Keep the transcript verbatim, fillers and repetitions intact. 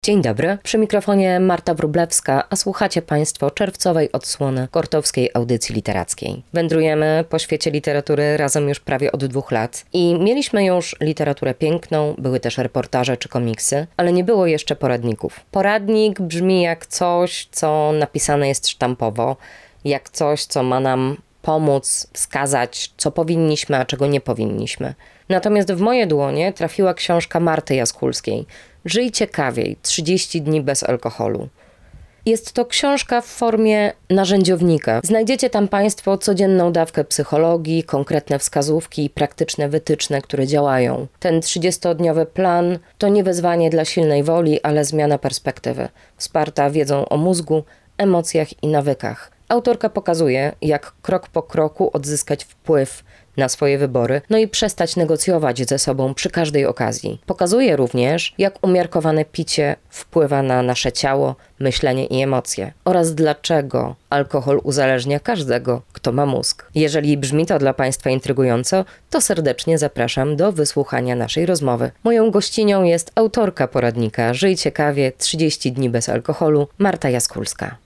Dzień dobry, przy mikrofonie Marta Wróblewska, a słuchacie Państwo czerwcowej odsłony Kortowskiej Audycji Literackiej. Wędrujemy po świecie literatury razem już prawie od dwóch lat i mieliśmy już literaturę piękną, były też reportaże czy komiksy, ale nie było jeszcze poradników. Poradnik brzmi jak coś, co napisane jest sztampowo, jak coś, co ma nam pomóc wskazać, co powinniśmy, a czego nie powinniśmy. Natomiast w moje dłonie trafiła książka Marty Jaskulskiej Żyj ciekawiej, trzydzieści dni bez alkoholu. Jest to książka w formie narzędziownika. Znajdziecie tam Państwo codzienną dawkę psychologii, konkretne wskazówki i praktyczne wytyczne, które działają. Ten trzydziestodniowy plan to nie wezwanie dla silnej woli, ale zmiana perspektywy, wsparta wiedzą o mózgu, emocjach i nawykach. Autorka pokazuje, jak krok po kroku odzyskać wpływ na swoje wybory, no i przestać negocjować ze sobą przy każdej okazji. Pokazuje również, jak umiarkowane picie wpływa na nasze ciało, myślenie i emocje oraz dlaczego alkohol uzależnia każdego, kto ma mózg. Jeżeli brzmi to dla Państwa intrygująco, to serdecznie zapraszam do wysłuchania naszej rozmowy. Moją gościnią jest autorka poradnika Żyj ciekawie, trzydzieści dni bez alkoholu, Marta Jaskulska.